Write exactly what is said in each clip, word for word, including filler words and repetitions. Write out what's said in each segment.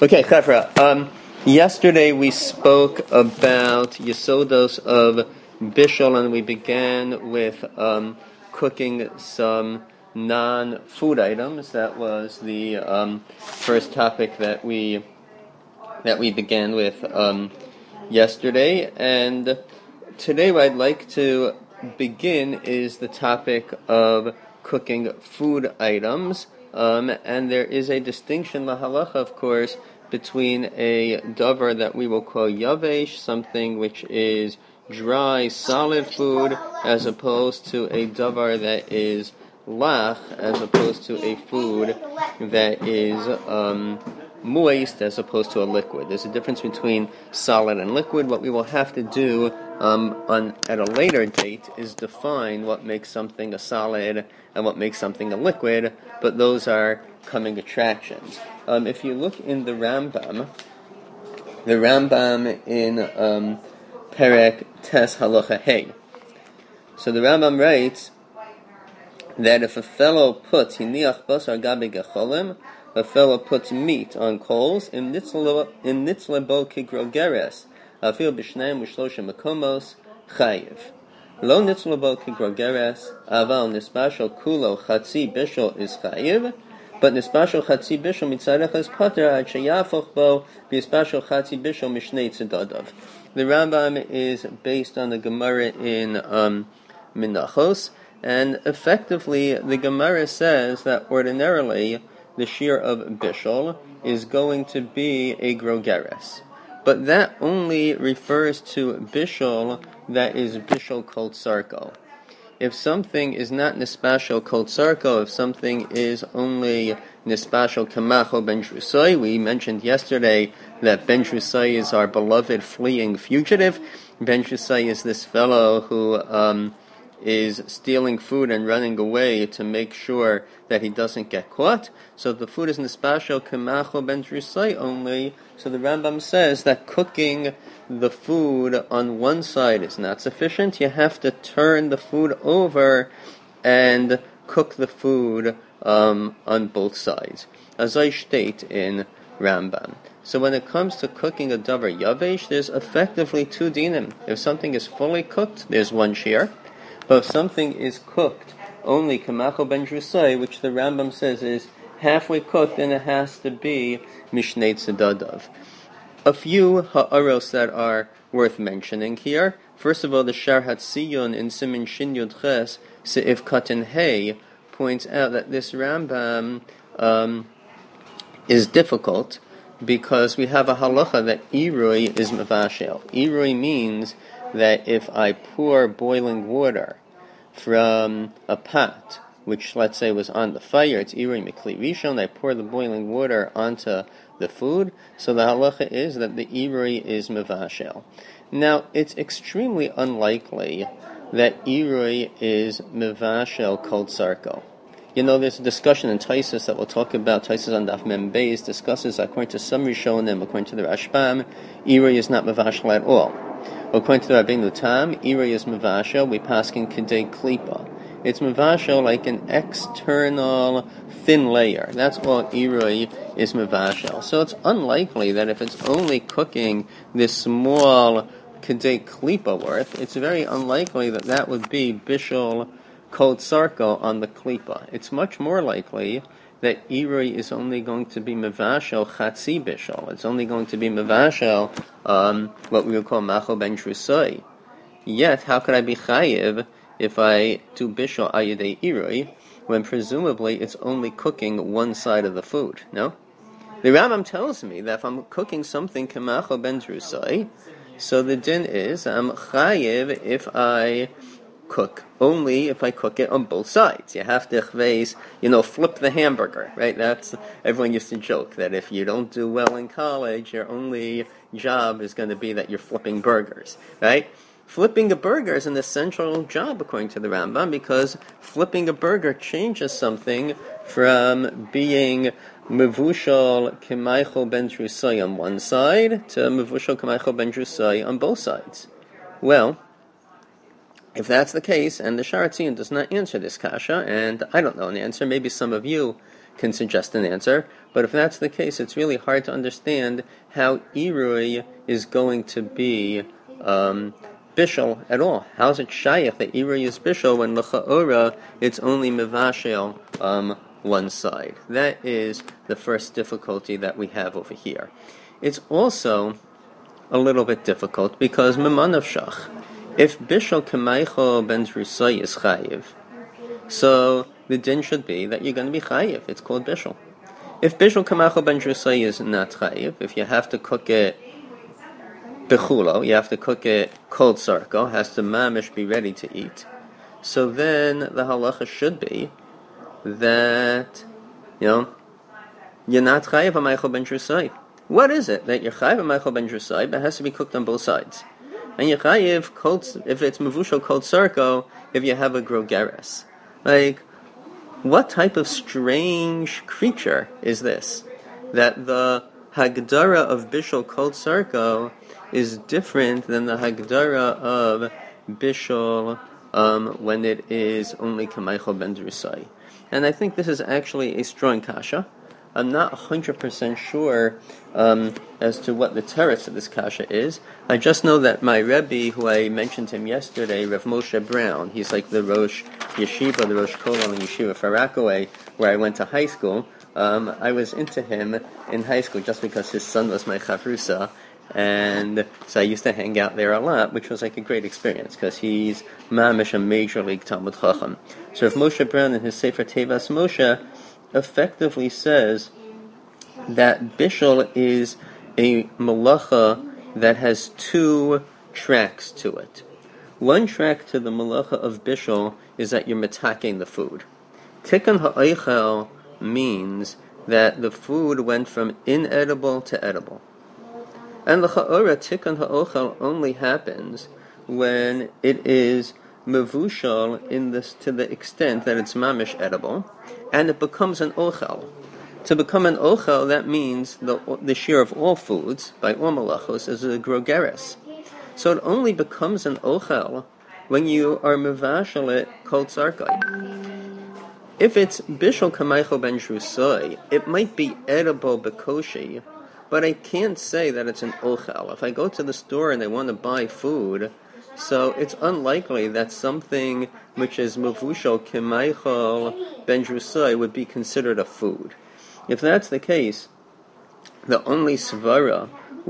Okay, Chevra. Um, yesterday we spoke about Yesodos of Bishul, and we began with um, cooking some non-food items. That was the um, first topic that we that we began with um, yesterday, and today what I'd like to begin is the topic of cooking food items. Um, and there is a distinction, la halacha, of course, between a davar that we will call yavesh, something which is dry, solid food, as opposed to a davar that is lach, as opposed to a food that is um, moist, as opposed to a liquid. There's a difference between solid and liquid. What we will have to do um, on at a later date is define what makes something a solid and what makes something a liquid, but those are coming attractions. Um, if you look in the Rambam, the Rambam in um, Perek Tes Halacha Hey. So the Rambam writes that if a fellow puts hiniach basar gabe gecholim, a fellow puts meat on coals, im nitzlebo kigrogeres, afil b'shneim u'shlosha makomos, chayiv. Lo nitzlebo kigrogeres, aval nispashal kulo chatzi bishol is chayiv, but nispashal chatzi bishol mitzadach is pater ad sheyafoch bo b'nispashal chatzi bishol mishnei tzedadav. The Rambam is based on the Gemara in um, Menachos, and effectively the Gemara says that ordinarily the shear of bishul is going to be a grogeres. But that only refers to bishul that is bishul kol tsarko. If something is not nispashal kol tsarko, if something is only nispashal kamacho ben drusai, we mentioned yesterday that ben drusai is our beloved fleeing fugitive. Ben drusai is this fellow who um, is stealing food and running away to make sure that he doesn't get caught. So the food is nispashal kamacho ben drusai only. So the Rambam says that cooking the food on one side is not sufficient. You have to turn the food over and cook the food um, on both sides, as I state in Rambam. So when it comes to cooking a davar yavesh, there's effectively two dinim. If something is fully cooked, there's one shear. But if something is cooked only kamacho ben drusai, which the Rambam says is halfway cooked, then it has to be mishnei tzedadav. A few ha'aros that are worth mentioning here. First of all, the Shar Hatziyun in Simin Shin Yud Ches Se'if Katan Hey points out that this Rambam um, is difficult because we have a halacha that irui is mavashel. Irui means that if I pour boiling water from a pot, which let's say was on the fire, it's irui mikli rishon, I pour the boiling water onto the food, so the halacha is that the irui is mevashel. Now, it's extremely unlikely that irui is mevashel kol tsarko. You know, there's a discussion in Taisus that we'll talk about. Taisus on Daf Mem Beis discusses, according to some Rishonim, according to the Rashbam, irui is not mevashel at all. According to the Rabbeinu Tam, irui is mevashel, we paskin kedei klipa. It's mevashel like an external thin layer. That's all irui is mevashel. So it's unlikely that if it's only cooking this small kedei klipa worth, it's very unlikely that that would be bishul kol tsarko on the klipa. It's much more likely that irui is only going to be mevashel chatzi bishul. It's only going to be mevashel um, what we would call macho ben drusai. Yet, how could I be chayiv if I do bishul ayidei irui, when presumably it's only cooking one side of the food? No? The Rambam tells me that if I'm cooking something kamacho ben drusai, so the din is I'm chayiv if I cook, only if I cook it on both sides. You have to chveis, you know, flip the hamburger, right? That's, everyone used to joke that if you don't do well in college, your only job is going to be that you're flipping burgers, right? Flipping a burger is an essential job, according to the Rambam, because flipping a burger changes something from being mevushal k'maychol ben drusai on one side to mevushal k'maychol ben drusai on both sides. Well, if that's the case, and the Shar Hatziyun does not answer this kasha, and I don't know an answer, maybe some of you can suggest an answer. But if that's the case, it's really hard to understand how Irui is going to be um, bishul at all. How is it shayach that Irui is bishul when l'cha'ora it's only mevashel um, one side? That is the first difficulty that we have over here. It's also a little bit difficult because memanav shach. If bishul k'maycho ben drusay is chayiv, so the din should be that you're going to be chayiv. It's called bishul. If bishul k'maycho ben drusay is not chayiv, if you have to cook it bechulo, you have to cook it cold sarko, has to mamish be ready to eat. So then the halacha should be that, you know, you're not chayiv ha'maycho ben drusay. What is it that you're chayiv ha'maycho ben drusay, but it has to be cooked on both sides? And you're chayiv cold, if it's mevushal cold sarko, if you have a grogeres. Like, what type of strange creature is this? That the hagdara of bishul cold sarko is different than the hagdara of bishul um, when it is only kamaycho ben drusay. And I think this is actually a strong kasha. I'm not one hundred percent sure um, as to what the teretz of this kasha is. I just know that my Rebbe, who I mentioned him yesterday, Rav Moshe Brown, he's like the Rosh Yeshiva, the Rosh Kolon in Yeshiva Far Rockaway, where I went to high school. Um, I was into him in high school just because his son was my chavrusa, and so I used to hang out there a lot, which was like a great experience, because he's mamish a major league Talmud Chacham. So Rav Moshe Brown in his Sefer Tevas Moshe effectively says that bishul is a malacha that has two tracks to it. One track to the malacha of bishul is that you're metaking the food. Tikkun ha'oichel means that the food went from inedible to edible. And the cha'ora tikkun ha'ochel only happens when it is mevushal in this to the extent that it's mamish edible, and it becomes an ochel. To become an ochel, that means the the share of all foods by all malachos is a grogeres. So it only becomes an ochel when you are mevashal it kol tzarkai. If it's bishul kamaycho ben drusay, it might be edible bekoshi, but I can't say that it's an ochel. If I go to the store and I want to buy food, so it's unlikely that something which is mevushal k'maychol ben drusay would be considered a food. If that's the case, the only svara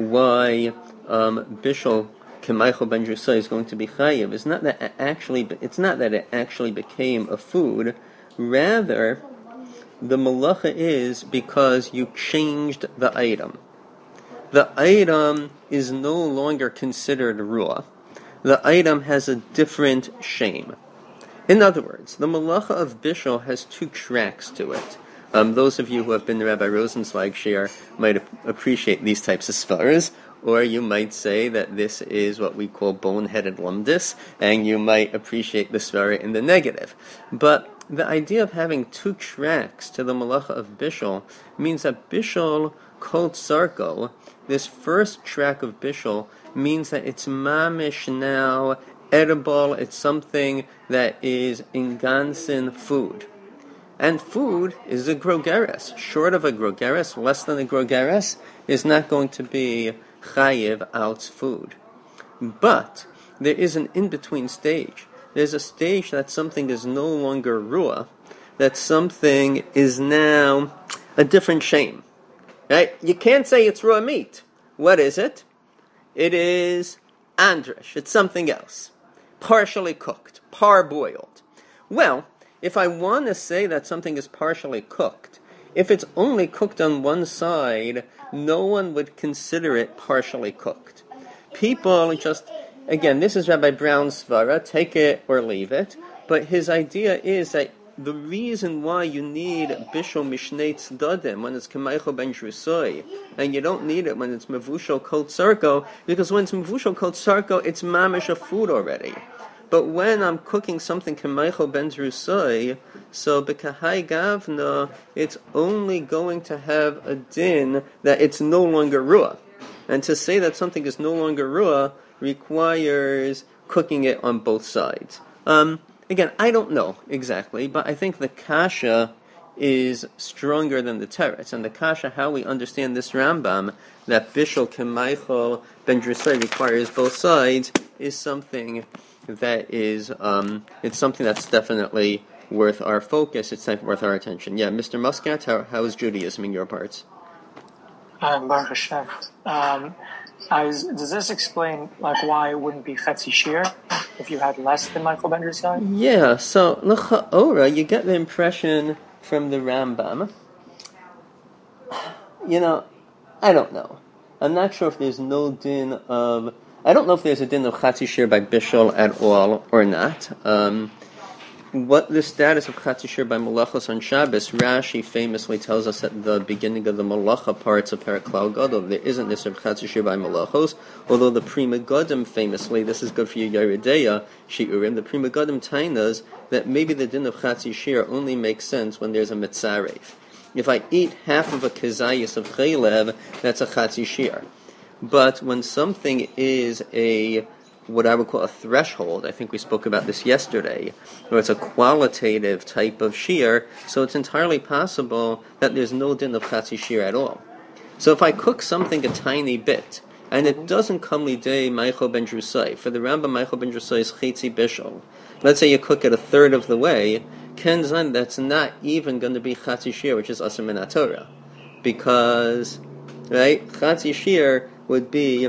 why um, bishul k'maychol ben drusay is going to be chayiv is not that it actually it's not that it actually became a food. Rather, the malacha is because you changed the item. The item is no longer considered ruah. The item has a different shame. In other words, the malacha of bishul has two tracks to it. Um, those of you who have been to Rabbi Rosenzweig share might ap- appreciate these types of svaras, or you might say that this is what we call boneheaded lumdis, and you might appreciate the svara in the negative. But the idea of having two tracks to the malacha of bishul means that bishul kol tzarko, this first track of bishul, means that it's mamish now edible, it's something that is ingansin food. And food is a grogeres. Short of a grogeres, less than a grogeres, is not going to be chayiv out food. But there is an in-between stage. There's a stage that something is no longer ruah, that something is now a different shame. Right? You can't say it's raw meat. What is it? It is andrish. It's something else. Partially cooked. Parboiled. Well, if I want to say that something is partially cooked, if it's only cooked on one side, no one would consider it partially cooked. People just, again, this is Rabbi Brown's svara, take it or leave it, but his idea is that the reason why you need bishul mishnei tzdadim when it's kamaycho ben drusay, and you don't need it when it's mevushal kol tzarko, because when it's mevushal kol tzarko, it's mamish of food already. But when I'm cooking something kamaycho ben drusay, so b'kahai gavna, it's only going to have a din that it's no longer ruah. And to say that something is no longer ruah requires cooking it on both sides. Um, again, I don't know exactly, but I think the kasha is stronger than the teretz. And the kasha, how we understand this Rambam, that Bishul K'maichel Ben Drusai requires both sides, is something that is, um, it's something that's definitely worth our focus. It's worth our attention. Yeah, Mister Muscat, how, how is Judaism in your parts? Um, Baruch Hashem. Um, I was, does this explain like why it wouldn't be Chetzi Shir if you had less than Michael Ben Drusai? Yeah, so L'cha'ora, you get the impression from the Rambam. You know, I don't know. I'm not sure if there's no din of... I don't know if there's a din of Chetzi Shir by Bishul at all or not. Um... What the status of Chetzi Shir by Malachos on Shabbos, Rashi famously tells us at the beginning of the Malacha parts of Perek Klal Gadol, there isn't this of Chetzi Shir by Malachos, although the Pri Megadim famously, this is good for you Yeridea, Shiurim, the Pri Megadim tainas that maybe the din of Chetzi Shir only makes sense when there's a mitzaref. If I eat half of a kezayis of chaylev, that's a Chetzi Shir. But when something is a what I would call a threshold, I think we spoke about this yesterday, where it's a qualitative type of shear, so it's entirely possible that there's no din of chatzi shear at all. So if I cook something a tiny bit, and it doesn't come lidei Michael ben Drusai, for the Rambam Michael ben Drusai is chetzi bishul, let's say you cook it a third of the way, ken zan, that's not even going to be chatzi shear, which is asur min haTorah, because, right, chatzi shear would be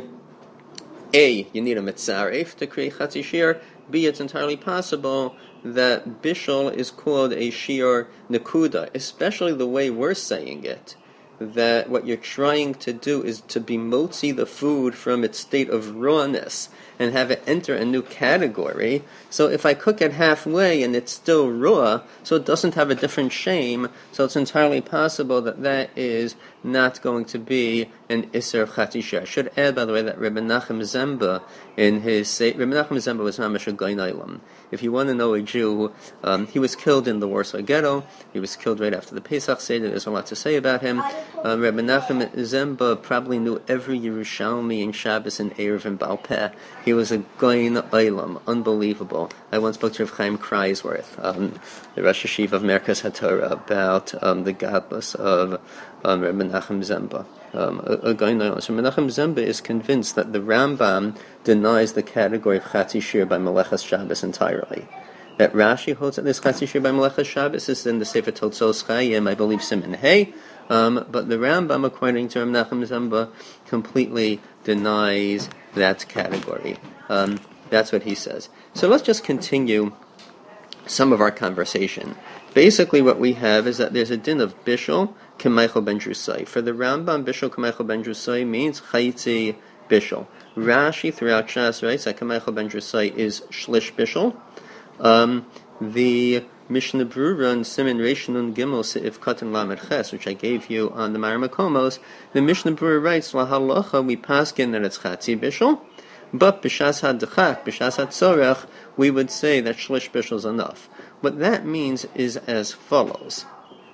A, you need a mitzaref to create chatzi shir. B, it's entirely possible that bishul is called a shir nekuda, especially the way we're saying it, that what you're trying to do is to be motzi the food from its state of rawness and have it enter a new category. So if I cook it halfway and it's still raw, so it doesn't have a different shame, so it's entirely possible that that is not going to be an Isser Chatzi Shir. I should add, by the way, that Rebbe Nachum Zemba, in his... Rebbe Nachum Zemba was mamash a Goyin Olam. If you want to know a Jew, um, he was killed in the Warsaw Ghetto. He was killed right after the Pesach Seder. There's a lot to say about him. Um, Rebbe Nachum Zemba probably knew every Yerushalmi in Shabbos and Erev and Baal Peh. He was a Goyin Olam. Unbelievable. I once spoke to Rav Chaim Kreisworth, um, the Rosh Hashiva of Merkaz HaTorah, about um, the godless of um, Rebbe Menachem Zemba. Um, a, a Goyin Olam. So Menachem Zemba is convinced that the Rambam denies the category of Chatzi Shir by Melechas Shabbos entirely. That Rashi holds that this Chatzi Shir by Melechas Shabbos is in the Sefer Totzos Chayim, I believe Siman Hey, um, but the Rambam, according to Menachem Zemba, completely denies that category. Um, that's what he says. So let's just continue some of our conversation. Basically what we have is that there's a din of Bishul K'maichel ben Drusai. For the Rambam, Bishul K'maichel ben Drusai means Chayitzi Bishul. Rashi throughout Shas writes that K'maichel ben Drusai is Shlish Bishul. Um, the Mishnah Brura and Siman Reish Nun Gimel Seif Katan Lamed Ches, which I gave you on the Maramakomos, the Mishnah Brura writes, La halacha, we paskin that it's Chatzi Bishul, but B'shas HaDechak, B'shas HaTzorech, we would say that Shlish Bishul is enough. What that means is as follows.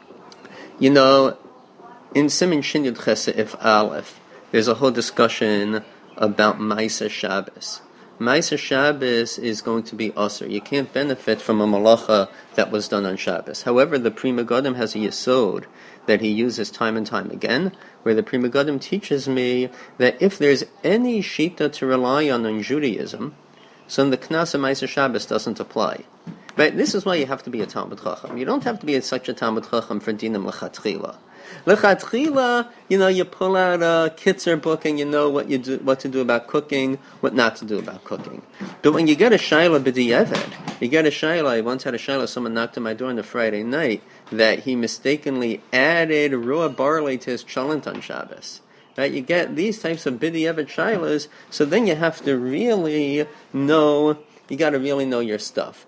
You know, in Siman Shin Yud Ches Seif Aleph, there's a whole discussion about Ma'aser Shabbos. Ma'aser Shabbos is going to be Asur. You can't benefit from a malacha that was done on Shabbos. However, the Pri Megadim has a yesod that he uses time and time again, where the Pri Megadim teaches me that if there's any shita to rely on in Judaism, so then the Knas of Ma'aser Shabbos doesn't apply. Right? This is why you have to be a Talmud Chacham. You don't have to be such a Talmud Chacham for Dinam L'chatchila. L'chatchila, you know, you pull out a Kitzer book and you know what you do, what to do about cooking, what not to do about cooking. But when you get a Shaila b'di'evet, you get a Shaila, I once had a Shaila, someone knocked on my door on a Friday night, that he mistakenly added raw barley to his cholent on Shabbos. Right? You get these types of b'di'evet Shailas, so then you have to really know, you got to really know your stuff.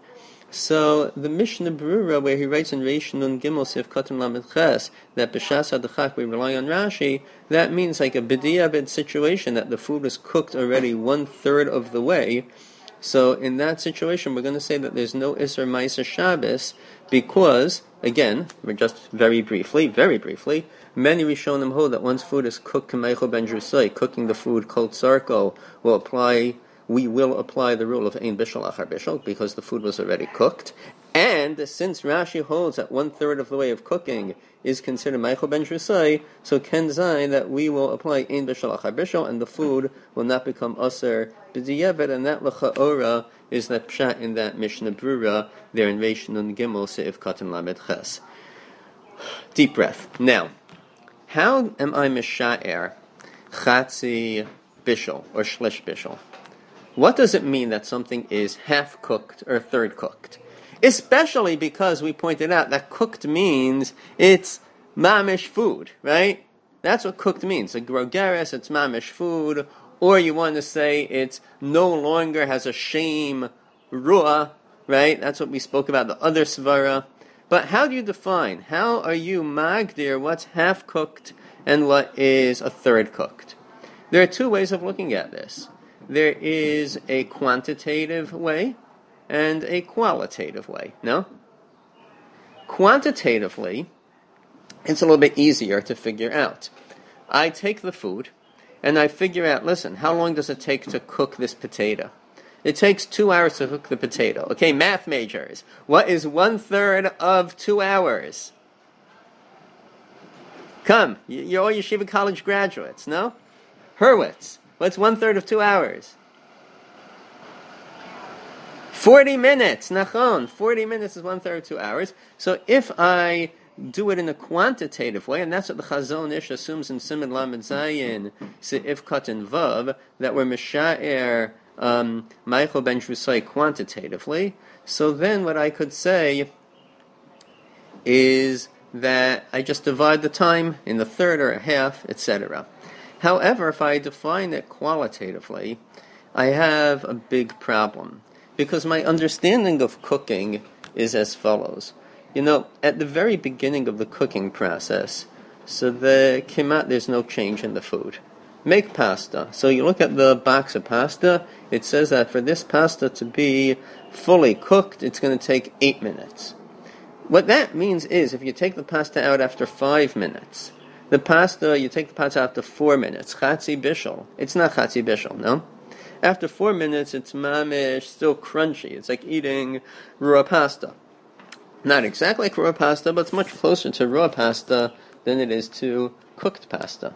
So the Mishnah Brura, where he writes in Reish Nun Gimel Sif Katan Lamed Ches that B'shas HaDechak we rely on Rashi, that means like a b'di'evet situation that the food is cooked already one third of the way. So in that situation, we're going to say that there's no Isser Ma'aser Shabbos because, again, we're just very briefly, very briefly, many Rishonim hold that once food is cooked K'maichel ben Drusai, cooking the food Kol Tzarko will apply. We will apply the rule of Ein Bishul Achar Bishul because the food was already cooked. And since Rashi holds that one third of the way of cooking is considered Meichel ben Drusai, so Ken Zayin that we will apply Ein Bishal Achar Bishal, and the food will not become Aser B'diyevet, and that L'cha'ora is that pshat in that Mishnah Brura, there in Reish Nun Gimel Seif Katan Lamed Ches. Deep breath. Now, how am I Misha'er Chatzi Bishal or Shlish Bishal? What does it mean that something is half cooked or third cooked? Especially because we pointed out that cooked means it's mamish food, right? That's what cooked means. A grogeres, it's mamish food, or you want to say it's no longer has a shame ruah, right? That's what we spoke about, the other svara. But how do you define? How are you magdir what's half cooked and what is a third cooked? There are two ways of looking at this. There is a quantitative way and a qualitative way, no? Quantitatively, it's a little bit easier to figure out. I take the food, and I figure out, listen, how long does it take to cook this potato? It takes two hours to cook the potato. Okay, math majors, what is one-third of two hours? Come, you're all Yeshiva College graduates, no? Hurwitz, what's one-third of two hours? Forty minutes, nachon. Forty minutes is one third of two hours. So if I do it in a quantitative way, and that's what the Chazon Ish assumes in Siman Lamed Zayin, Seif Katan Vav, that we're Misha'er um, Meichel ben Drusai quantitatively. So then what I could say is that I just divide the time in the third or a half, et cetera. However, if I define it qualitatively, I have a big problem. Because my understanding of cooking is as follows. You know, at the very beginning of the cooking process, so the kimat, there's no change in the food. Make pasta. So you look at the box of pasta, it says that for this pasta to be fully cooked, it's going to take eight minutes. What that means is, if you take the pasta out after five minutes, the pasta, you take the pasta after four minutes, chatzi bishul. It's not chatzi bishul, no? After four minutes, it's mamish, still crunchy. It's like eating raw pasta. Not exactly like raw pasta, but it's much closer to raw pasta than it is to cooked pasta.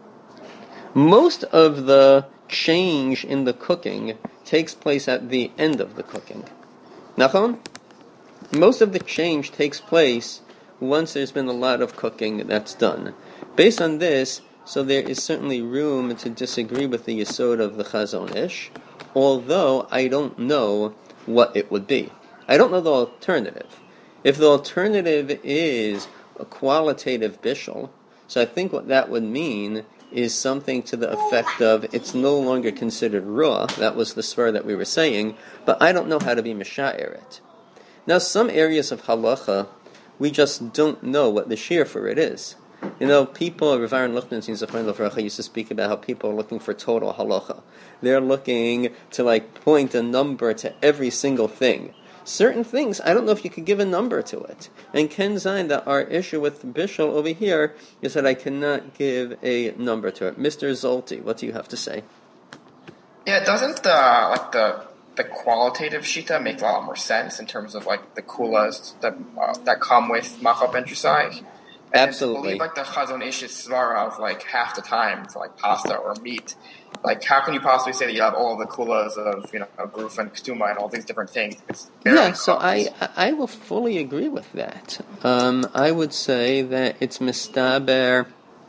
Most of the change in the cooking takes place at the end of the cooking. Nachon? Most of the change takes place once there's been a lot of cooking that's done. Based on this, so there is certainly room to disagree with the yesod of the Chazon Ish, although I don't know what it would be. I don't know the alternative. If the alternative is a qualitative bishul, so I think what that would mean is something to the effect of it's no longer considered raw. That was the svar that we were saying, but I don't know how to be misha'er it. Now, some areas of halacha, we just don't know what the shear for it is. You know, people, Rav Aaron Luchtenstein used to speak about how people are looking for total halacha. They're looking to, like, point a number to every single thing. Certain things, I don't know if you could give a number to it. And Ken Zayin, that our issue with Bishul over here is that I cannot give a number to it. Mister Zolti, what do you have to say? Yeah, doesn't the, like, the the qualitative shita make a lot more sense in terms of, like, the kulas that uh, that come with Machal ben Drusai? Absolutely. I believe, like, the Chazon Ish's svara of, like, half the time for, like, pasta or meat. Like, how can you possibly say that you have all the kulas of, you know, gruf and ktuma and all these different things? It's yeah, so I I will fully agree with that. Um, I would say that it's mistaber,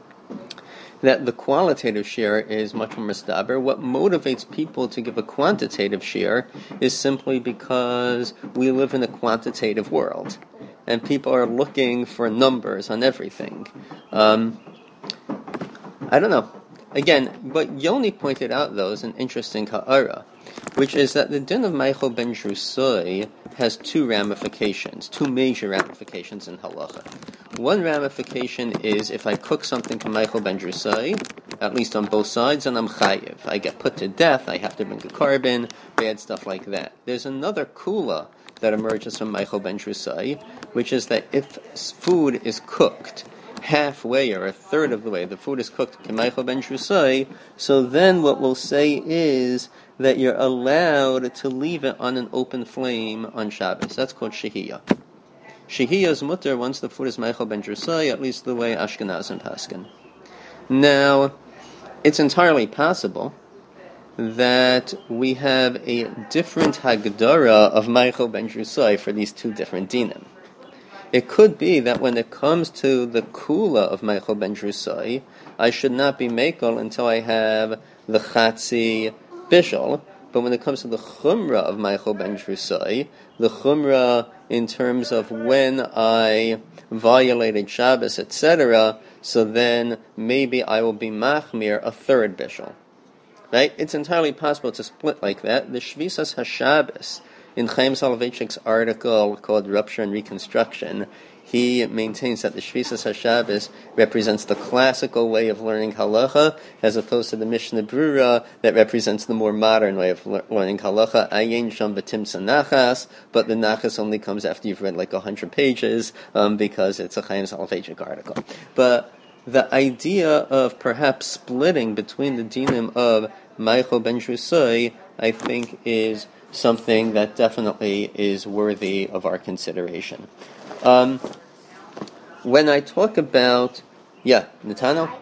that the qualitative share is much more mistaber. What motivates people to give a quantitative share is simply because we live in a quantitative world. And people are looking for numbers on everything. Um, I don't know. Again, what Yoni pointed out, though, is an interesting ha'ara, which is that the din of Meichel ben Drusai has two ramifications, two major ramifications in halacha. One ramification is if I cook something to Meichel ben Drusai, at least on both sides, and I'm chayiv. I get put to death, I have to bring a carbon, bad stuff like that. There's another kula that emerges from Meichel ben Drusai, which is that if food is cooked halfway or a third of the way, the food is cooked k'meichel ben drusai, so then what we'll say is that you're allowed to leave it on an open flame on Shabbos. That's called shehiyah. Shehiyah is mutter once the food is meichel ben drusai, at least the way Ashkenazim paskin. Now, it's entirely possible that we have a different hagdara of meichel ben drusai for these two different dinim. It could be that when it comes to the kula of meichel ben drusai, I should not be meichel until I have the chatzi bishul. But when it comes to the chumrah of meichel ben drusai, the chumrah in terms of when I violated Shabbos, et cetera, so then maybe I will be machmir a third bishul. Right? It's entirely possible to split like that. The Shvisas HaShabbos, in Chaim Soloveitchik's article called Rupture and Reconstruction, he maintains that the Shvisas HaShabbos represents the classical way of learning halacha, as opposed to the Mishnah Brura that represents the more modern way of le- learning halacha. Ayin sham b'timsa nachas, but the nachas only comes after you've read like a hundred pages, um, because it's a Chaim Soloveitchik article. But the idea of perhaps splitting between the dinim of meichel ben drusai, I think, is something that definitely is worthy of our consideration. Um, when I talk about, yeah, Netano?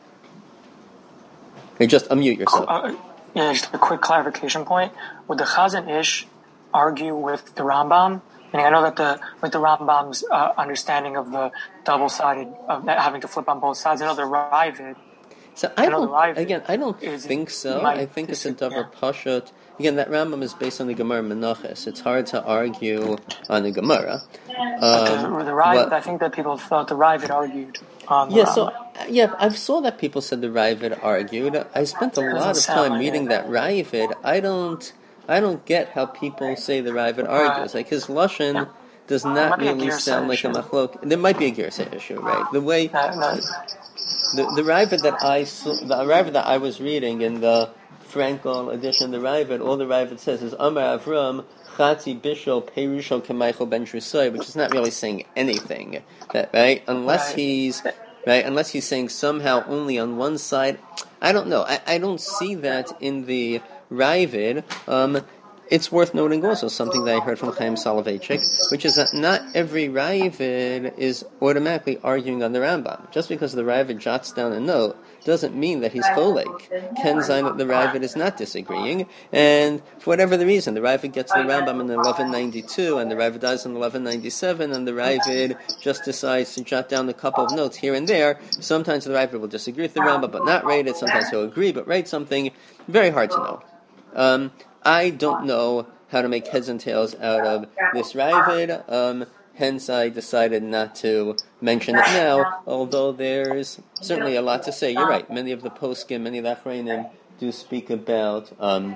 Hey, just unmute yourself. Uh, yeah, just a quick clarification point. Would the Chazon Ish argue with the Rambam? And I know that the with the Rambam's uh, understanding of the double-sided, of having to flip on both sides, I know the Ravid. So I, I don't, Ravid again, I don't is, think so. I think it's a davar yeah. pashut. Again, that Rambam is based on the Gemara Menachos. It's hard to argue on the Gemara. Um, the, the Ravid, I think that people thought the Ravid argued on the Yeah, Rambam. so, yeah, I saw that people said the Ravid argued. I spent a lot of time like reading it. that Ravid. I don't... I don't get how people say the Ravid argues. Like, his Lashon yeah. does not really sound like issue. a machlok. There might be a Girsa issue, right? The way... No, no. The, the Ravid that I saw, the Ravid that I was reading in the Frankel edition of the Ravid, all the Ravid says is Amar Avram, Chatzi Bishol, Perusho Kemeichel Ben Drusai, which is not really saying anything. That, right? Unless right. he's... Right, unless he's saying somehow only on one side. I don't know. I, I don't see that in the Ravid. Um, it's worth noting also something that I heard from Chaim Soloveitchik, which is that not every Ravid is automatically arguing on the Rambam. Just because the Ravid jots down a note doesn't mean that he's cholek. Ken Zayin that the Ravid is not disagreeing, and for whatever the reason, the Ravid gets the Rambam in eleven ninety-two, and the Ravid dies in eleven ninety-seven, and the Ravid just decides to jot down a couple of notes here and there. Sometimes the Ravid will disagree with the Rambam, but not rate it. Sometimes he'll agree, but write something. Very hard to know. Um, I don't know how to make heads and tails out of this Ravid. Um, Hence, I decided not to mention it now, although there's certainly a lot to say. You're right. Many of the poskim, many of the achronim do speak about um,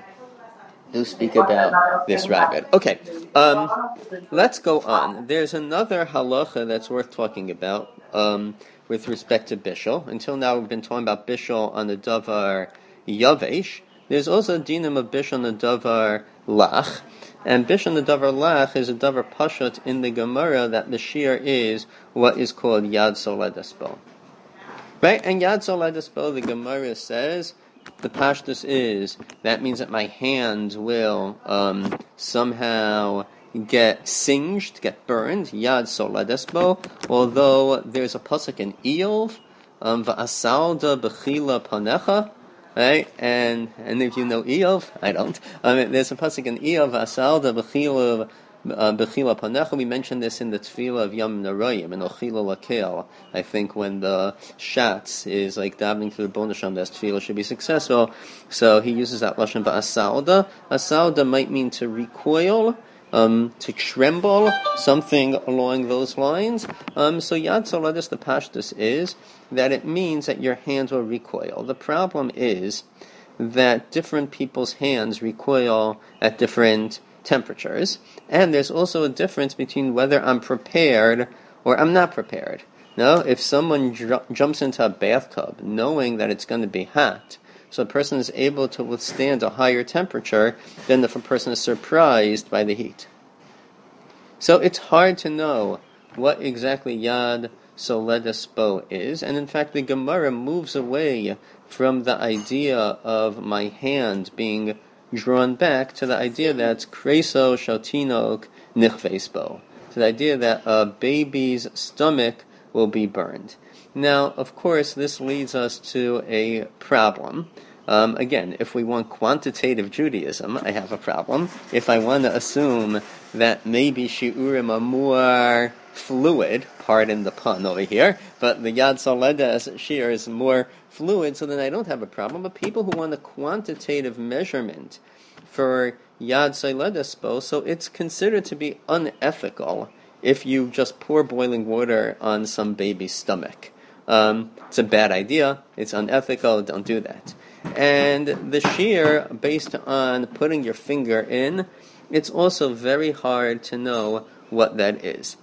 do speak about this Ravid. Okay, um, let's go on. There's another halacha that's worth talking about um, with respect to bishul. Until now, we've been talking about bishul on the davar yavesh. There's also a dinam of bishul on the davar lach. And bishul the davar lach is a davar pashut in the Gemara that the shear is what is called yad soledespo. Right? And yad soledespo, the Gemara says, the pashtus is, that means that my hands will um, somehow get singed, get burned, yad soledespo, although there's a pasuk in Eov, um, va'asalda b'chila panecha, right, and and if you know Eov, I don't. I mean, there's a pasuk in Eov, Asalda b'chila b'chila panecha. We mentioned this in the tefillah of Yom Narayim and Ochila Lakel. I think when the shatz is like davening through the Bon Hashem, that tefillah should be successful. So he uses that lashon ba'asalda. Asalda might mean to recoil. Um, to tremble, something along those lines. Um, so Yad Soledis, the Pashtus, is that it means that your hands will recoil. The problem is that different people's hands recoil at different temperatures, and there's also a difference between whether I'm prepared or I'm not prepared. No, if someone ju- jumps into a bathtub knowing that it's going to be hot, so a person is able to withstand a higher temperature than if a person is surprised by the heat. So it's hard to know what exactly Yad Soledes Bo is. And in fact, the Gemara moves away from the idea of my hand being drawn back to the idea that Kreso Shotinok Nichves Bo. To the idea that a baby's stomach will be burned. Now, of course, this leads us to a problem. Um, again, if we want quantitative Judaism, I have a problem. If I want to assume that maybe shiurim are more fluid, pardon the pun over here, but the Yad Soledes shiur is more fluid, so then I don't have a problem. But people who want a quantitative measurement for Yad Soledes Bo, so it's considered to be unethical if you just pour boiling water on some baby's stomach. Um, it's a bad idea. It's unethical. Don't do that. And the shiur, based on putting your finger in, it's also very hard to know what that is.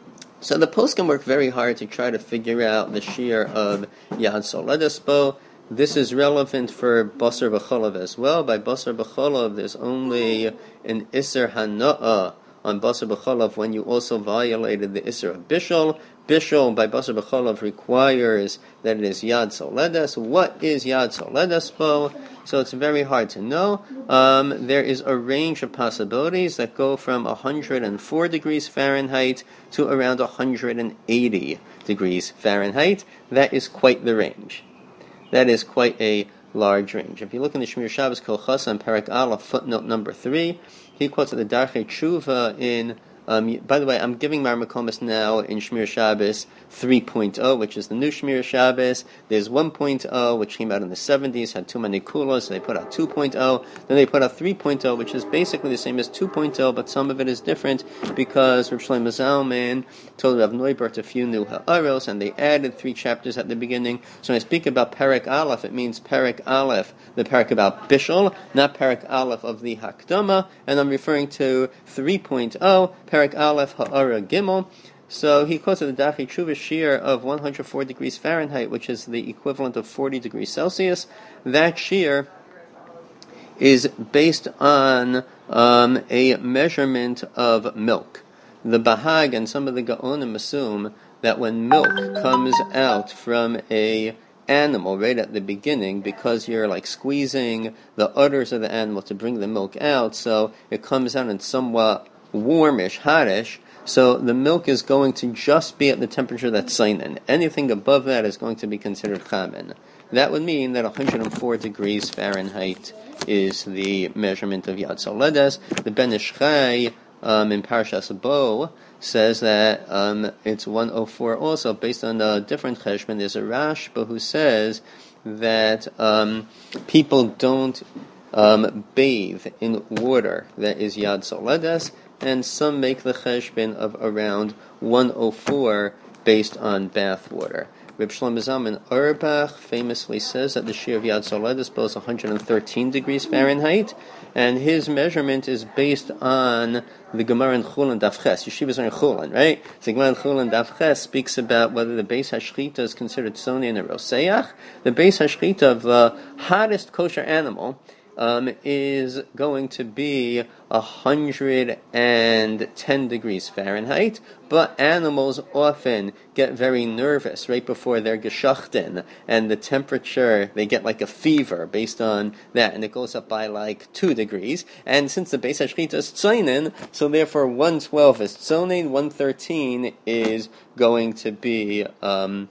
So the poskim work very hard to try to figure out the shiur of Yad Soledes Bo. This is relevant for Basar B'cholav as well. By Basar B'cholav, there's only an Isser Hana'ah on Basar B'cholav when you also violated the Isser of Bishol. Bishol by Basar B'cholav requires that it is Yad Soledes. What is Yad Soledes Bo? So it's very hard to know. Um, there is a range of possibilities that go from one hundred four degrees Fahrenheit to around one hundred eighty degrees Fahrenheit. That is quite the range. That is quite a large range. If you look in the Shmir Shabbos Kolchasa and Parak Aleph, footnote number three, he quotes the Darchei Tshuva in, um, by the way, I'm giving Mar Mekomis now in Shmir Shabbos three point oh, which is the new Shmir Shabbos. There's one point oh, which came out in the seventies, had too many kulos, so they put out two point oh. Then they put out three point oh, which is basically the same as two point oh, but some of it is different because Rav Shlomo Zalman told Rav Neubert a few new ha'aros, and they added three chapters at the beginning. So when I speak about Perek Aleph, it means Perek Aleph, the Perek about Bishol, not Perek Aleph of the Hakdama, and I'm referring to three point oh, Perek Aleph ha'ara Gimel. So he quotes the Darchei Tshuva shiur of one hundred four degrees Fahrenheit, which is the equivalent of forty degrees Celsius. That shiur is based on um, a measurement of milk. The Bahag and some of the Gaonim assume that when milk comes out from a animal right at the beginning, because you're like squeezing the udders of the animal to bring the milk out, so it comes out in somewhat warmish, hotish, so the milk is going to just be at the temperature that's seinen. Anything above that is going to be considered chamen. That would mean that one hundred four degrees Fahrenheit is the measurement of Yad Soledes. The Ben Ish Chai um, in Parashas Bo says that um, it's one oh four also, based on a different cheshbon. There's a Rashba who says that um, people don't um, bathe in water that is Yad Soledes, and some make the cheshbon of around one oh four based on bath water. Reb Shlomo Zalman Auerbach famously says that the shiur of Yad Soledes Bo is one hundred thirteen degrees Fahrenheit, and his measurement is based on the Gemara in Chulin Daf Ches. Yeshivas are in Chulin, right? So the Gemara in Chulin Daf Ches speaks about whether the Beis HaShchita is considered Tzoni and a Roseach. The Beis HaShchita of the hottest kosher animal Um, is going to be one hundred ten degrees Fahrenheit, but animals often get very nervous right before they're geschachten, and the temperature, they get like a fever based on that, and it goes up by like two degrees, and since the Beis HaShchita is tzonin, so therefore one twelve is tzonin, one thirteen is going to be um,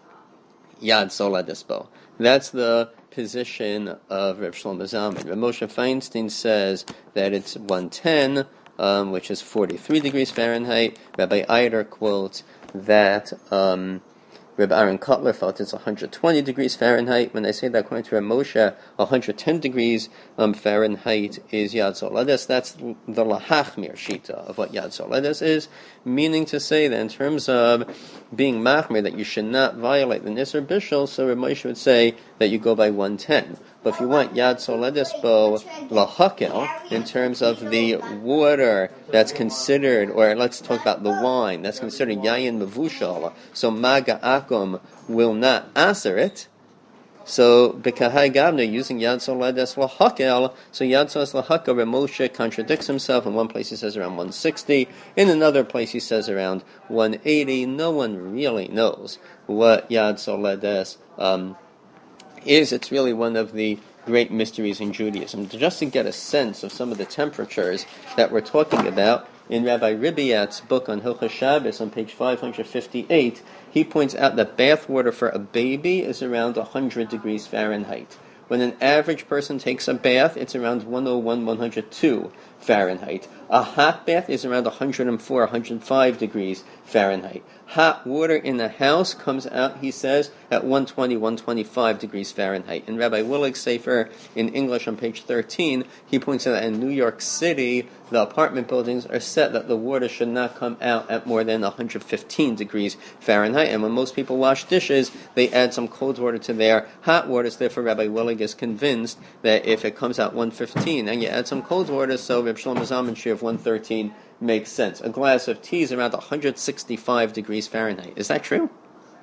Yad Soledes Bo. That's the position of Reb Shlomo Zalman. Reb Moshe Feinstein says that it's one ten, um, which is forty-three degrees Fahrenheit. Rabbi Eider quotes that um, Reb Aaron Kotler felt it's one hundred twenty degrees Fahrenheit. When I say that according to Reb Moshe, one hundred ten degrees um, Fahrenheit is Yad Soledes. That's the Lahachmir Shita of what Yad Soledes is, meaning to say that in terms of being Machmir, that you should not violate the Nisr Bishul, so Reb Moshe would say that you go by one ten. But if you want Yad Soledes Bo Lahakel, in terms of the water that's considered, or let's talk about the wine, that's considered Yayin Mevushal, so Maga Akum will not answer it, So, B'kahai Gavna, using Yad Soledes L'Hakel, so Yad Soledes L'Hakel, Moshe contradicts himself. In one place he says around one sixty, in another place he says around one eighty. No one really knows what Yad Soledes um, is. It's really one of the great mysteries in Judaism. Just to get a sense of some of the temperatures that we're talking about, in Rabbi Ribiat's book on Hilchos Shabbos on page five hundred fifty-eight, he points out that bath water for a baby is around one hundred degrees Fahrenheit. When an average person takes a bath, it's around one oh one, one oh two Fahrenheit. A hot bath is around one oh four, one oh five degrees Fahrenheit. Hot water in the house comes out, he says, at one twenty, one twenty-five degrees Fahrenheit. In Rabbi Willig's Sefer, in English on page thirteen, he points out that in New York City, the apartment buildings are set that the water should not come out at more than one hundred fifteen degrees Fahrenheit. And when most people wash dishes, they add some cold water to their hot water. So therefore, Rabbi Willig is convinced that if it comes out one fifteen and you add some cold water, so Reb Shlomo Zalman Shir of one thirteen makes sense. A glass of tea is around one hundred sixty-five degrees Fahrenheit. Is that true?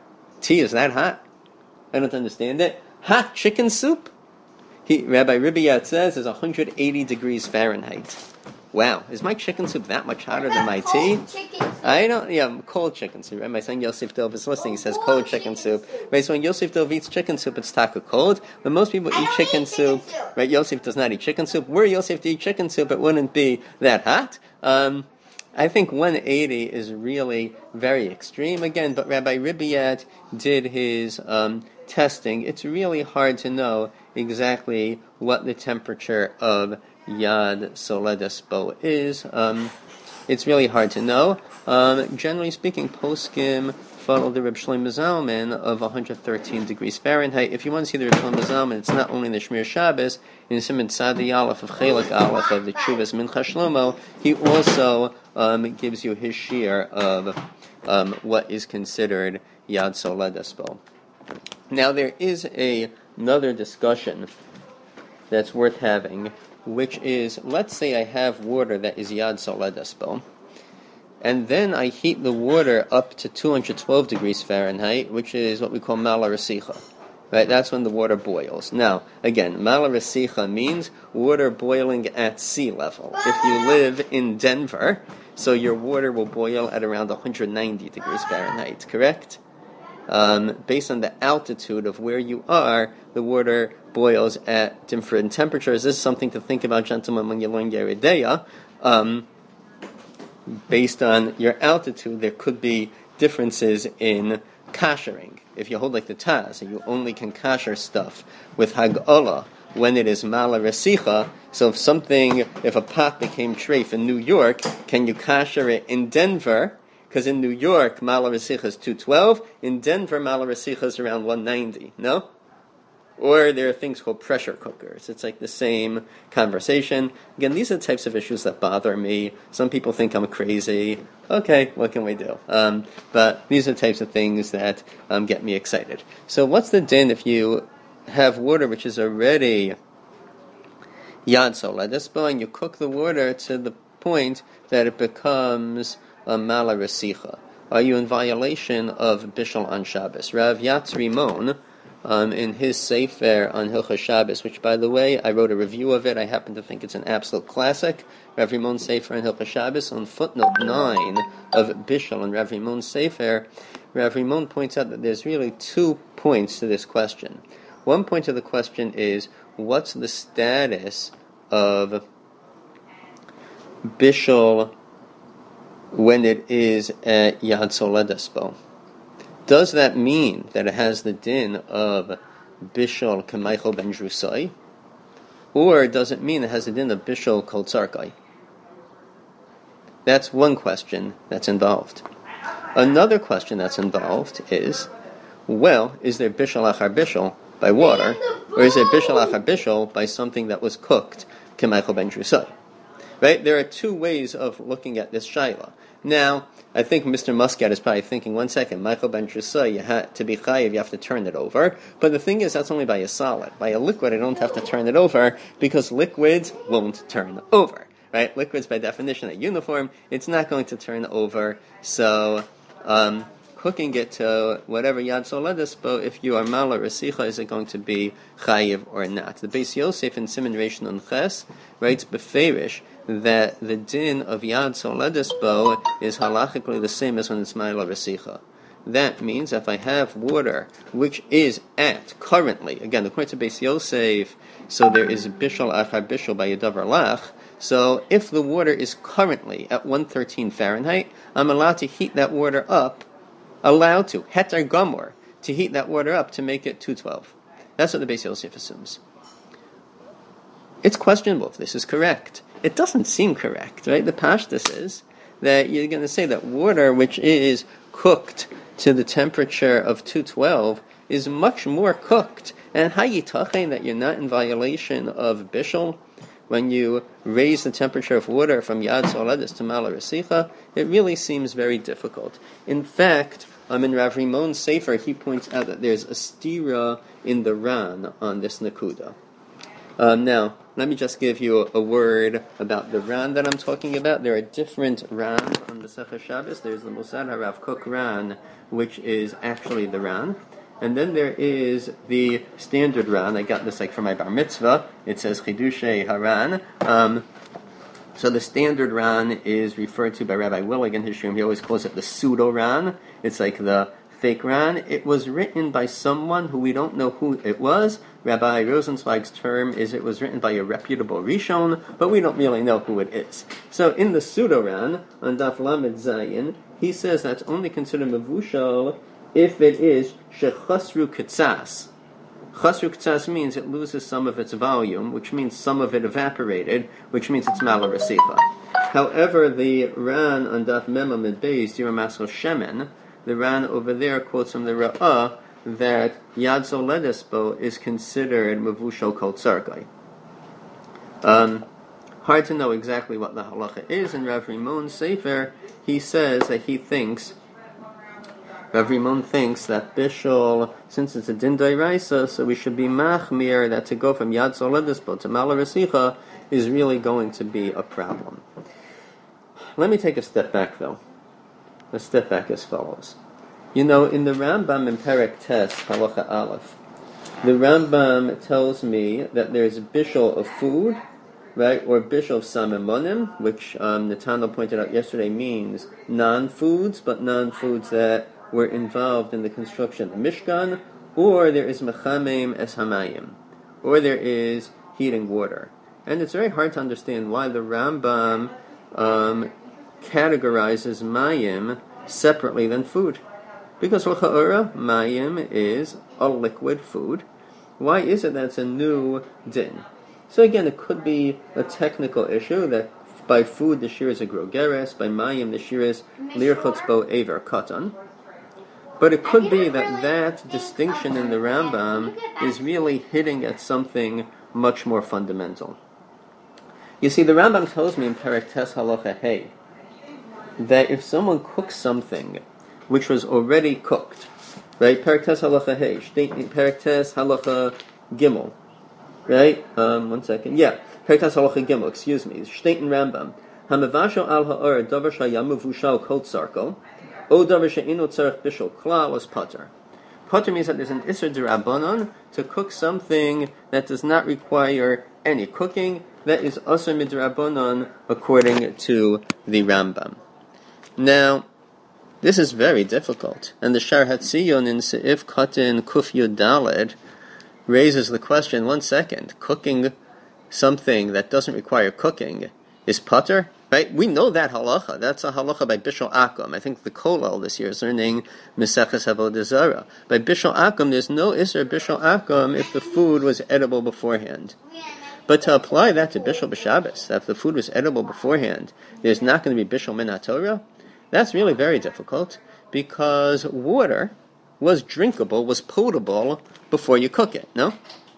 Tea is that hot? I don't understand it. Hot chicken soup? He, Rabbi Ribiat says is one hundred eighty degrees Fahrenheit. Wow, is my chicken soup that much hotter than my tea? I don't, yeah, cold chicken soup, right? My son Yosef Dov is listening, he says cold chicken soup. Right, so when Yosef Dov eats chicken soup, it's taka cold. When most people eat chicken soup, right, Yosef does not eat chicken soup. Were Yosef to eat chicken soup, it wouldn't be that hot. Um, I think one eighty is really very extreme again, but Rabbi Ribiat did his um, testing. It's really hard to know exactly what the temperature of Yad Soledes Bo is. Um, it's really hard to know. Um, generally speaking, poskim follow the Reb Shlomo Zalman of one hundred thirteen degrees Fahrenheit. If you want to see the Reb Shlomo Zalman, it's not only in the Shmir Shabbos, in Siman Tzadi Aleph of Chelik Aleph of the Chuvas Mincha Shlomo, he also um, gives you his share of um, what is considered Yad Soledes Bo. Now there is a, another discussion that's worth having, which is, let's say I have water that is Yad Soledes Bo, and then I heat the water up to two hundred twelve degrees Fahrenheit, which is what we call Mala Resicha. Right, that's when the water boils. Now, again, Mala Resicha means water boiling at sea level. If you live in Denver, so your water will boil at around one hundred ninety degrees Fahrenheit, correct? Um, based on the altitude of where you are, the water boils at different temperatures. This is something to think about, gentlemen, when you learn Yeridea. Um, based on your altitude, there could be differences in kashering. If you hold like the Taz, and you only can kasher stuff with Hag'olah when it is Mala Resicha, so if something, if a pot became treif in New York, can you kasher it in Denver? Because in New York, Mala Resicha is two twelve. In Denver, Mala Resicha is around one ninety. No? Or there are things called pressure cookers. It's like the same conversation. Again, these are the types of issues that bother me. Some people think I'm crazy. Okay, what can we do? Um, but these are the types of things that um, get me excited. So what's the din if you have water which is already Yad Soledes Bo, and you cook the water to the point that it becomes a Mala Resicha? Are you in violation of Bishul on Shabbos? Rav Yatz Rimon, um, in his Sefer on Hilchos Shabbos, which, by the way, I wrote a review of it. I happen to think it's an absolute classic. Rav Rimon's Sefer on Hilchos Shabbos, on footnote nine of Bishul and Rav Rimon's Sefer, Rav Rimon points out that there's really two points to this question. One point of the question is, what's the status of Bishul when it is at Yad Soledes Bo? Does that mean that it has the din of Bishul K'Michael ben Drusai? Or does it mean it has the din of Bishul Kol Tzarkai? That's one question that's involved. Another question that's involved is, well, is there Bishul Achar Bishul by water, or is there Bishul Achar Bishul by something that was cooked K'Michael ben Drusai? Right? There are two ways of looking at this shaila. Now, I think Mister Muscat is probably thinking, one second, Michael ben Drusai, you have to be chayiv, you have to turn it over. But the thing is, that's only by a solid. By a liquid, I don't have to turn it over, because liquids won't turn over. Right? Liquids, by definition, are uniform. It's not going to turn over. So, um, cooking it to whatever Yad Soledis Bo, if you are Mala Resicha, is it going to be Chayiv or not? The Beis Yosef in Siman Reish Nun Ches writes beferish that the din of Yad Soledis Bo is halachically the same as when it's Mala Resicha. That means if I have water which is at currently, again, according to Beis Yosef, so there is bishul achar bishul by Yadavar Lach. So if the water is currently at one thirteen Fahrenheit, I'm allowed to heat that water up, allowed to, heter gamor, to heat that water up to make it two twelve. That's what the Beis Yosef assumes. It's questionable if this is correct. It doesn't seem correct, right? The pashtus is that you're going to say that water which is cooked to the temperature of two twelve is much more cooked. And hayitachen that you're not in violation of bishul when you raise the temperature of water from Yad Soledis to Mala Resicha, it really seems very difficult. In fact, um, in Rav Rimon's Sefer, he points out that there's a stira in the Ran on this Nakuda. Um, now, let me just give you a, a word about the Ran that I'm talking about. There are different Ran on the Sefer Shabbos. There's the Musar HaRav Kook Ran, which is actually the Ran. And then there is the standard Ran. I got this like for my bar mitzvah. It says Chidushay Haran. Um, so the standard Ran is referred to by Rabbi Willig in his shiurim. He always calls it the pseudo Ran. It's like the fake Ran. It was written by someone who we don't know who it was. Rabbi Rosenzweig's term is it was written by a reputable Rishon, but we don't really know who it is. So in the pseudo Ran on Daf Lamed Zayin, he says that's only considered mevushal if it is shechasru ketzas. Chasru ketzas means it loses some of its volume, which means some of it evaporated, which means it's Mala Resicha. However, the Ran on Daf Mem Amid Beis, Dira Masel Shemen, the Ran over there quotes from the Ra'ah that Yad Soledis Bo is considered Mavushal Kol Tzarkai. Um, hard to know exactly what the halacha is. In Rav Rimon's Sefer, he says that he thinks Rav Rimon thinks that bishul, since it's a din d'oraisa, so we should be machmir that to go from Yad Soledis Bo to Mala Resicha is really going to be a problem. Let me take a step back, though. Let's step back as follows. You know, in the Rambam in Perek Tes, Halacha Aleph, the Rambam tells me that there's bishul of food, right, or bishul of samimonim, which um, Netano pointed out yesterday means non-foods, but non-foods that were involved in the construction of the Mishkan, or there is mechamim es hamayim, or there is heating water. And it's very hard to understand why the Rambam um, categorizes mayim separately than food. Because l'cha'ora, mayim is a liquid food. Why is it that it's a new din? So again, it could be a technical issue that by food the shir is a grogeres, by mayim the shir is lirchotz bo aver katan. But it could be that that distinction in the Rambam is really hitting at something much more fundamental. You see, the Rambam tells me in Perek Tes Halacha Hey that if someone cooks something which was already cooked, right? Perek Tes Halacha Hey, Perek Tes Halacha Gimel, right? Um, one second. Yeah, Perek Tes Halacha Gimel. Excuse me. Shteit in Rambam. Hamavasho al ha'or davar shayamuvushal kol tzarko. O davar she'ino tzarech bishul kla was pater. Pater means that there's an iser d'Rabbanan to cook something that does not require any cooking. That is asur midrabanan according to the Rambam. Now, this is very difficult, and the Shar Hatziyon in Seif Katan Kuf Yud Daled raises the question: one second, cooking something that doesn't require cooking is pater? Right? We know that halacha. That's a halacha by Bishul Akum. I think the Kolal this year is learning Meseches Avodah Zarah. By Bishul Akum, there's no Isser Bishul Akum if the food was edible beforehand. But to apply that to Bishul B'Shabbos, that if the food was edible beforehand, there's not going to be Bishul Min HaTorah, that's really very difficult, because water was drinkable, was potable before you cook it, no?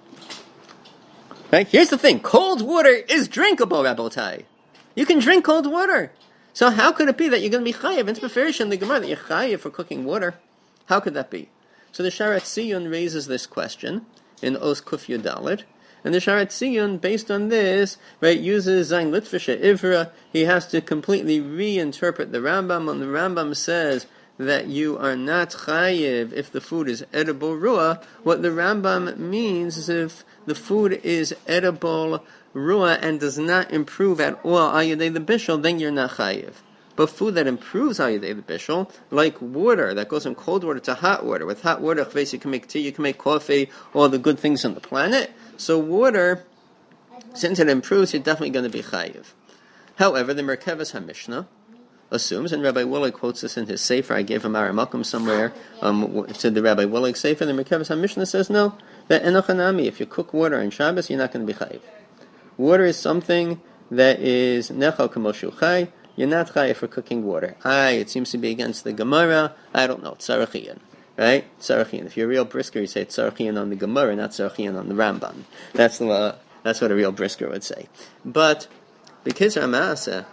Right? Here's the thing. Cold water is drinkable, Rabbotai. You can drink cold water. So how could it be that you're going to be chayiv? It's beferish in the Gemara that you're chayiv for cooking water. How could that be? So the Shar Hatziyon raises this question in Os Kuf Yud Daled, and the Shar Hatziyon, based on this, right, uses Zayin Litvisha Ivra. He has to completely reinterpret the Rambam, and the Rambam says that you are not chayiv if the food is edible ruah. What the Rambam means is if the food is edible ruah and does not improve at all ayadei the bishul, then you're not chayiv. But food that improves ayadei the bishul, like water that goes from cold water to hot water. With hot water, you can make tea, you can make coffee, all the good things on the planet. So water, since it improves, you're definitely going to be chayiv. However, the Merkavas HaMishnah assumes, and Rabbi Willig quotes this in his Sefer, I gave him Aramakum somewhere, um, to the Rabbi Willig Sefer, the Merkavas HaMishnah says no, that enochanami, if you cook water on Shabbos, you're not going to be chayiv. Water is something that is nechal kamoshu chay, you're not chayiv for cooking water. Aye, it seems to be against the Gemara, I don't know, tzarachian, right? Tzarachian. If you're a real brisker, you say tzarachian on the Gemara, not tzarachian on the Rambam. That's the, uh, that's what a real brisker would say. But, B'kitzur HaMa'aseh,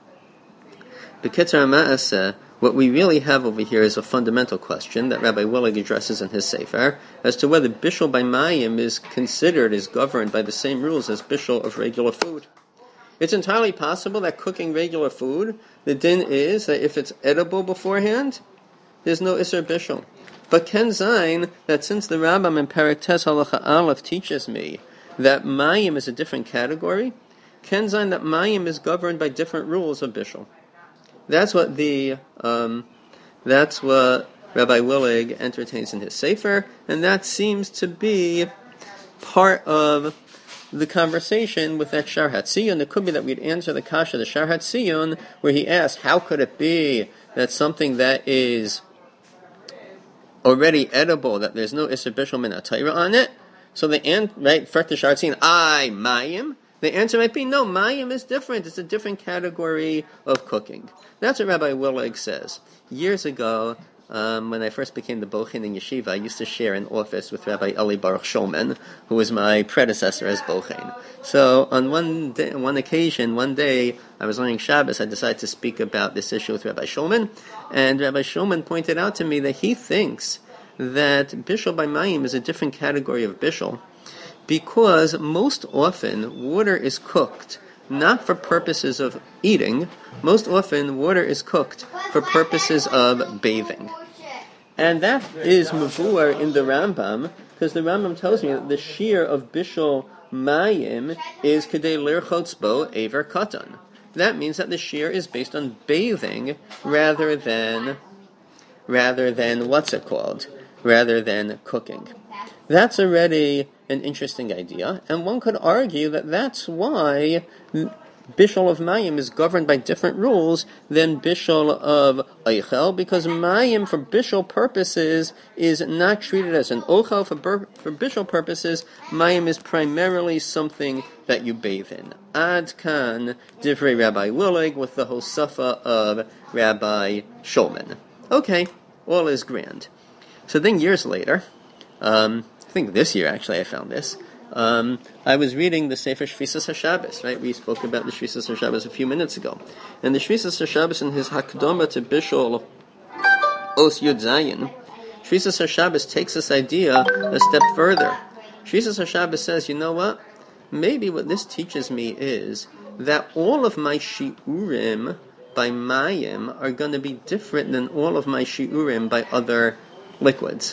B'kitzur HaMa'aseh, what we really have over here is a fundamental question that Rabbi Willig addresses in his Sefer as to whether bishul by mayim is considered, is governed by the same rules as bishul of regular food. It's entirely possible that cooking regular food, the din is that if it's edible beforehand, there's no Isser bishul. But Ken Zayin, that since the Rambam in Perek Tes Halacha Aleph teaches me that mayim is a different category, Ken Zayin that mayim is governed by different rules of bishul. That's what the um, that's what Rabbi Willig entertains in his Sefer, and that seems to be part of the conversation with that Shar Hatziyun. It could be that we'd answer the kasha, the Shar Hatziyun, where he asked, how could it be that something that is already edible, that there's no Isser Bishul Min HaTorah on it? So the answer, right, first the Shar Hatziyun, I, Mayim. The answer might be, no, Mayim is different. It's a different category of cooking. That's what Rabbi Willig says. Years ago, Um, when I first became the Bochin in Yeshiva, I used to share an office with Rabbi Eli Baruch Shulman, who was my predecessor as Bochin. So on one day, one occasion, one day, I was learning Shabbos, I decided to speak about this issue with Rabbi Shulman, and Rabbi Shulman pointed out to me that he thinks that Bishul by Mayim is a different category of Bishul, because most often water is cooked not for purposes of eating. Most often water is cooked for purposes of bathing. And that is mavur in the Rambam, because the Rambam tells me that the shear of Bishul Mayim is kedei lirchotz bo aver katan. That means that the shear is based on bathing rather than, rather than, what's it called? Rather than cooking. That's already an interesting idea, and one could argue that that's why Bishul of Mayim is governed by different rules than Bishul of Eichel, because Mayim for Bishul purposes is not treated as an Ochel. For, bur- for Bishul purposes, Mayim is primarily something that you bathe in. Ad Kan, Divrei Rabbi Willig, with the Hosafa of Rabbi Shulman. Okay, all is grand. So then years later, um, I think this year actually I found this, Um, I was reading the Sefer Shvisas HaShabbos, right? We spoke about the Shvisas HaShabbos a few minutes ago. And the Shvisas HaShabbos in his Hakdama to Bishul Os Yud Zayin, Shvisas HaShabbos takes this idea a step further. Shvisas HaShabbos says, you know what? Maybe what this teaches me is that all of my shiurim by mayim are going to be different than all of my shiurim by other liquids.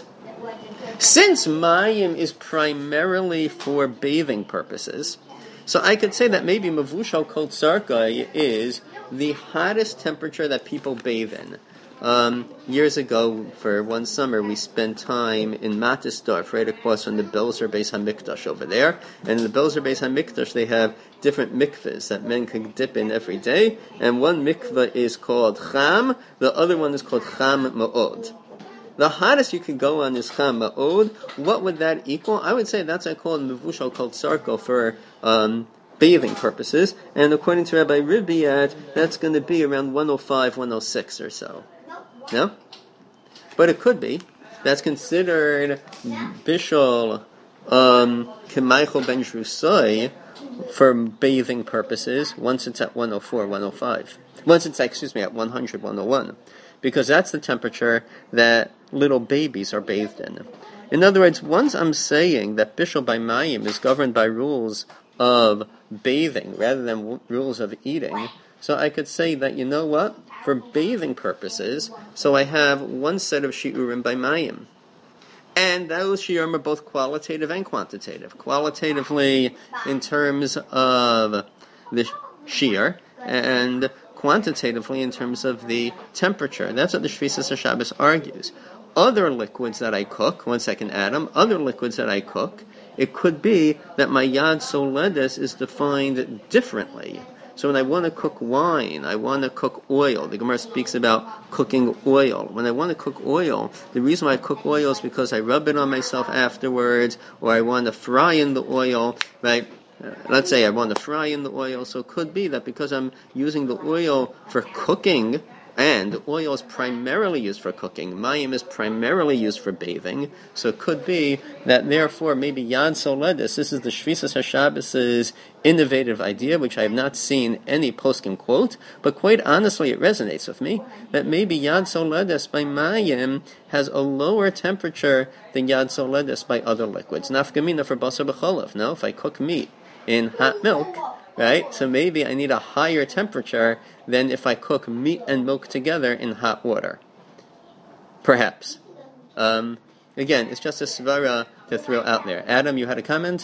Since mayim is primarily for bathing purposes, so I could say that maybe mavushal kol tzarkai is the hottest temperature that people bathe in. Um, years ago, for one summer, we spent time in Matisdorf, right across from the Belzer Beis HaMikdash over there. And in the Belzer Beis HaMikdash, they have different mikvahs that men can dip in every day. And one mikvah is called Cham, the other one is called Cham Ma'od. The hottest you could go on is Cham Ma'od. What would that equal? I would say that's I call Mevushal called Sarko for um, bathing purposes. And according to Rabbi Ribiat, that's going to be around one oh five, one oh six or so. No? But it could be. That's considered Bishul um, Kemaichel Ben Shrusoy for bathing purposes once it's at one oh four, one oh five. Once it's, excuse me, at one hundred, one oh one. Because that's the temperature that little babies are bathed in. In other words, once I'm saying that Bishul by Mayim is governed by rules of bathing rather than w- rules of eating, So I could say that, you know what? For bathing purposes, so I have one set of shiurim by mayim. And those shiurim are both qualitative and quantitative. Qualitatively, in terms of the shiur, and quantitatively in terms of the temperature. That's what the Shvisas HaShabbos argues. Other liquids that I cook, one second, Adam, other liquids that I cook, it could be that my Yad Soledis is defined differently. So when I want to cook wine, I want to cook oil. The Gemara speaks about cooking oil. When I want to cook oil, the reason why I cook oil is because I rub it on myself afterwards, or I want to fry in the oil, right? Uh, let's say I want to fry in the oil, so it could be that because I'm using the oil for cooking, and oil is primarily used for cooking, mayim is primarily used for bathing, so it could be that therefore maybe Yad Soledis, this is the Shvisas HaShabbos' innovative idea, which I have not seen any poskim quote, but quite honestly it resonates with me, that maybe Yad Soledis by mayim has a lower temperature than Yad Soledis by other liquids. Nafkamina for basar b'cholav. No, if I cook meat in hot milk, right? So maybe I need a higher temperature than if I cook meat and milk together in hot water. Perhaps. Um, again, it's just a svara to throw out there. Adam, you had a comment?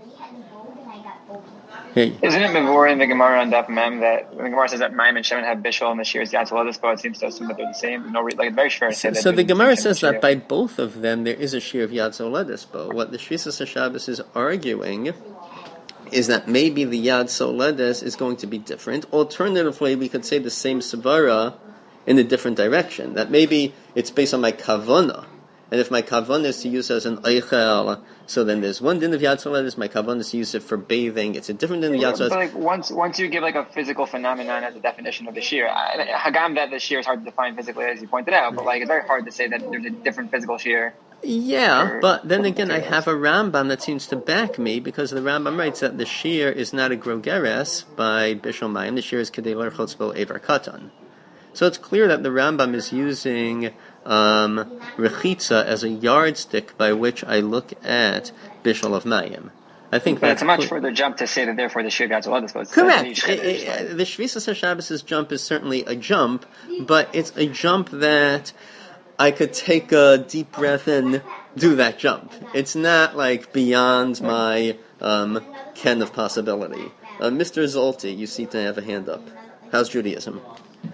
Hey. Isn't it before in the Gemara on Daf Mem that when the Gemara says that Mayim and Shemin have Bishul and the Shir is Yad Soledis, but it seems to assume that they're the same? No, like it's very fair to say so, that. So the Gemara says that by both of them there is a Shir of Yad Soledis, but what the Shvisas HaShabbos is arguing is that maybe the Yad Soledis is going to be different. Alternatively, we could say the same Savara in a different direction. That maybe it's based on my Kavanah. And if my Kavanah is to use it as an Eichel, so then there's one din of Yad Soledis, my Kavanah is to use it for bathing. It's a different din of Yad Soledis. But like once, once you give like a physical phenomenon as a definition of the Shir, Hagam that the Shir is hard to define physically, as you pointed out, but like it's very hard to say that there's a different physical Shir. Yeah, but then again, I have a Rambam that seems to back me, because the Rambam writes that the Shir is not a Grogeres by Bishul Mayim. The Shir is Kedei L'Rchotz Bo Eiver Katan. So it's clear that the Rambam is using um, Rechitza as a yardstick by which I look at Bishul of Mayim. I think but that's it's a much cl- further jump to say that therefore the Shir Yad Soledis goes. Correct. It, it, the Shvisas HaShabbos' jump is certainly a jump, but it's a jump that I could take a deep breath and do that jump. It's not like beyond my um, ken of possibility. Uh, Mister Zolti, you seem to have a hand up. How's Judaism?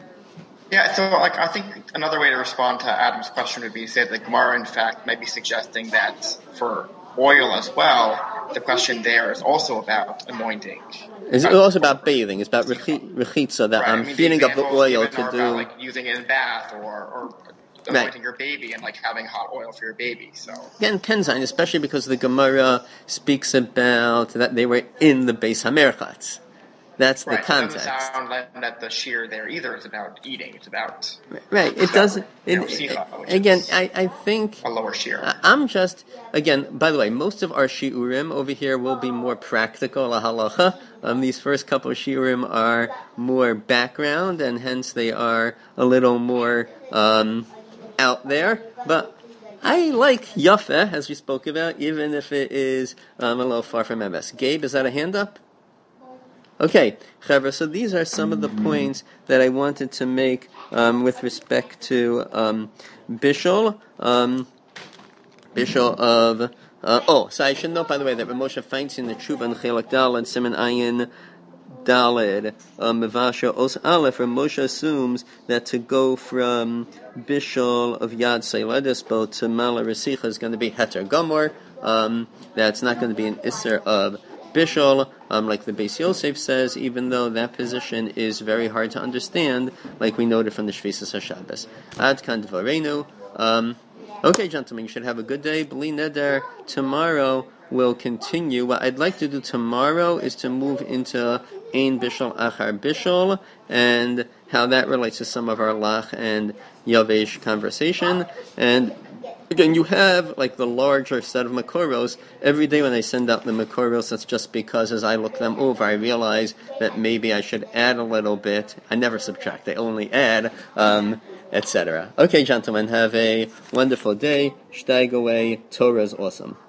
Yeah, so like I think another way to respond to Adam's question would be to say that the Gemara, in fact, might be suggesting that for oil as well, the question there is also about anointing. It's uh, also about bathing. It's about rechitza, that right. I'm I mean, feeding up the oil to do. About, like using it in bath or, or anointing right. your baby and like having hot oil for your baby. So again, Kenzain, especially because the Gemara speaks about that they were in the Beis HaMerchatz. That's right. the context. It doesn't sound like that the shear there either is about eating. It's about right. It doesn't. It, know, it, again, I, I think a lower shear. I'm just again. By the way, most of our shiurim over here will be more practical. La halacha. Um, these first couple of shiurim are more background, and hence they are a little more um, out there. But I like Yafeh, as we spoke about, even if it is um, a little far from M S. Gabe, is that a hand up? Okay, Chavra, so these are some of the points that I wanted to make um, with respect to um, Bishul, um, Bishul of... Uh, oh, so I should note, by the way, that Ramosha finds in the Tshuva and Chelak Dal and Siman Ayin Daled, Mevasha Os Aleph, Ramosha assumes that to go from Bishul of Yad Soledis to Mala Resicha is going to be Heter Gomor. Um, that's not going to be an Isser of Bishul, um, like the Beis Yosef says, even though that position is very hard to understand, like we noted from the Shvisas HaShabbos. Ad kan dvarenu. Um, okay, gentlemen, you should have a good day. B'li neder. Tomorrow we'll continue. What I'd like to do tomorrow is to move into Ein Bishul Achar Bishul, and how that relates to some of our Lach and Yavesh conversation. And again, you have like the larger set of Makoros. Every day when I send out the Makoros, that's just because as I look them over, I realize that maybe I should add a little bit. I never subtract, I only add, um, et cetera. Okay, gentlemen, have a wonderful day. Steig away. Torah is awesome.